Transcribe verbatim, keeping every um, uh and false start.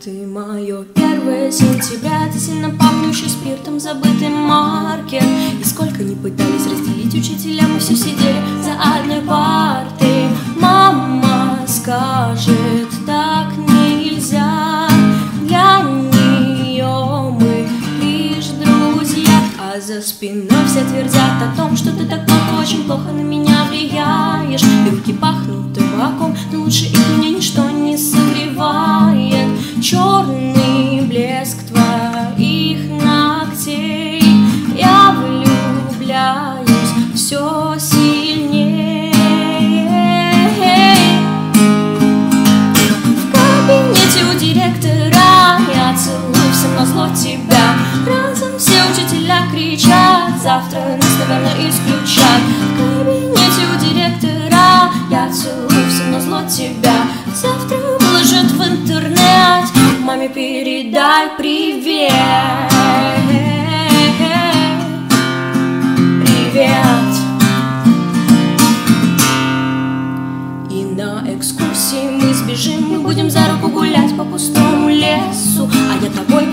Ты мое первое сентября, ты сильно пахнущий спиртом, забытый маркер. И сколько ни пытались разделить учителя, мы все сидели за одной партой. Мама скажет, так нельзя, для нее мы лишь друзья. А за спиной все твердят о том, что ты так плохо, очень плохо на меня влияешь. И руки пахнут табаком, но лучше их меня ничто не согревает. Черный блеск твоих ногтей, я влюбляюсь все сильнее. В кабинете у директора я целую всем назло тебя. Разом все учителя кричат, завтра нас, наверное, исключат. В кабинете у директора я целую всем назло тебя. Завтра выложат в интернет, маме передай привет. Привет. И на экскурсии мы сбежим, мы будем за руку гулять по пустому лесу, а я тобой